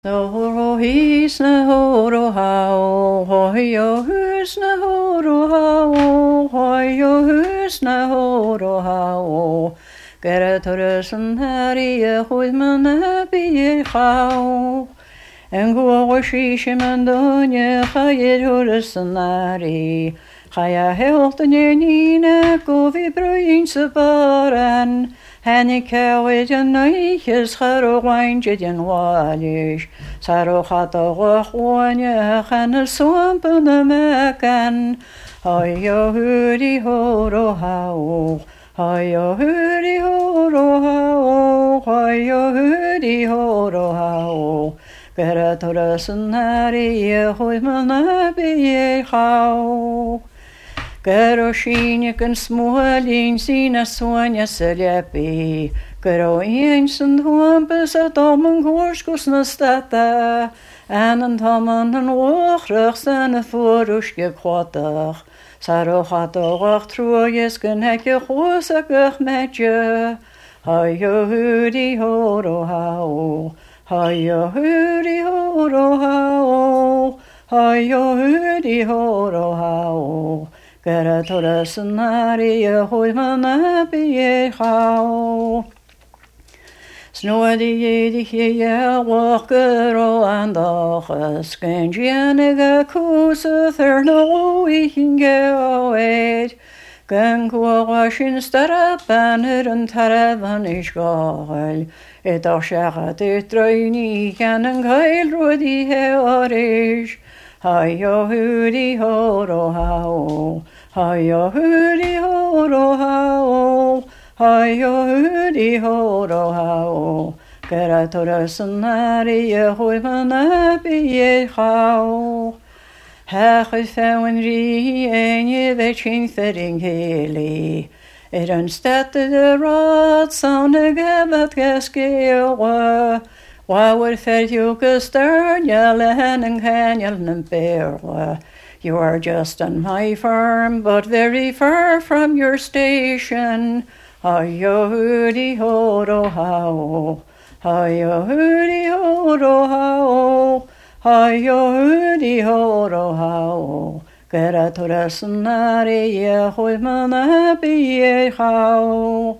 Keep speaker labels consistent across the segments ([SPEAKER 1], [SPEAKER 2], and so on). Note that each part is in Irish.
[SPEAKER 1] No his na horo hao, hoyo hus na horo hao, hoyo hus na horo hao. Geratorusen herrie hoi man abi hao. En goa shishem en donje chayir horusen nari. Chaya helt en nina go vi bruin se baren. Henny cewyd yn oeches charo gwainjid yn walish. Saro chata wachwaniach yn y swamp yn y megan. Hayo hwri horo hao. Hayo hwri horo hao. Hayo hwri horo hao. Gyda toras yn heri hwy man abi hao. Gyro síniach an smúhalín sína suaine sa lepi. Gyro ein sy'n hwambus a domen gwrsgwrs na stata. An taman an wachrach san y ffwrwysge chwadach. Saro chadogach trwyes gyn hegio chwas ag ych medje. Hayo hwri horo hao. Hayo hwri horo hao. Hayo hwri horo hao. Gyda toras yn heri hwy man abi hao. Snwyd I yedi hi wach gyro andachas. Gyn gianig a cwsydd no I hi'n gewed. Gyn gwawa sy'n starab banner yn tarafan I sgael. Edrych siarad drwyni gan yn cael rwyd I heorish. Hayo hwri horo hao. Hayo hwri horo hao. Hayo hwri horo hao. Gyda toras yn heri hwy man abi hao. Hech y ffewn ri ein I fe chynthar yng ngheli. Yn stadyd y rad sawn y gefad gesgewa. Wawer ferju gystarnial hen yng nghenial yn berwa. You are just on my farm, but very far from your station. Hayo hwri horo hao. Hayo hwri horo hao. Hayo hwri horo hao. Gyda toras yn heri hwy man abi hao.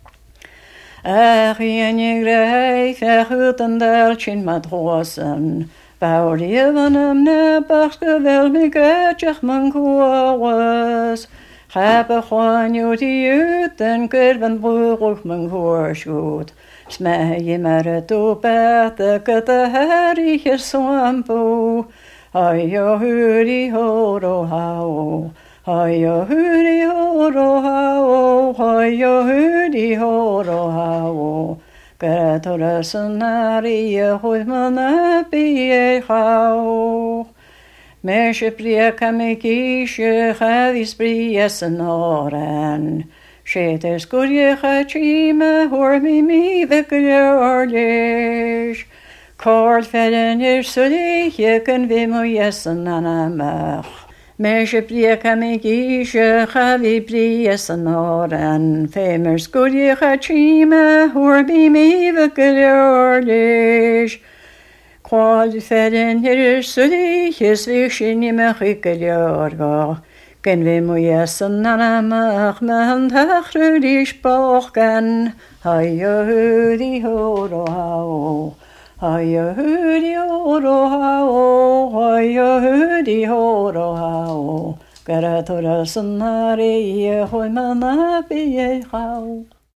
[SPEAKER 1] Ach ienig reich ach ut yn dalchin madhosen. Bawr I van nebach gewel mi gretjach man gwawas. Chab a chwan ut I ut en gyrvan bwrwch man gwrsgwt. Smeh I mer y dwbeth y gyda heri hyr swampo. Hayo hwri horo hao. Hayo hwri horo hao. Hayo hwri horo hao. Gyda toras yn heri hwy man abi hao. Mes y briac am ei gisio chadis brias yn oren. Sied sgwriach a chima hwyr mi fe gyliorlish. Corl fedyn swydig yn fi mwyas yn anamach. Mes y briac am ei gisio chaddi brias yn oren. Femer sgwriach a chima hwyr mi fe gyliorlish. Qual fedyn swydig fi sy'n I mech I gyliorgo. Gen fi mwyas yn anamach mewn tachrwyd I sbochgan. Hayo hwri horo hao. Hayo hwri horo hao. Hayo hwri horo hao. Gyda toras yn heri hwy man abi hao.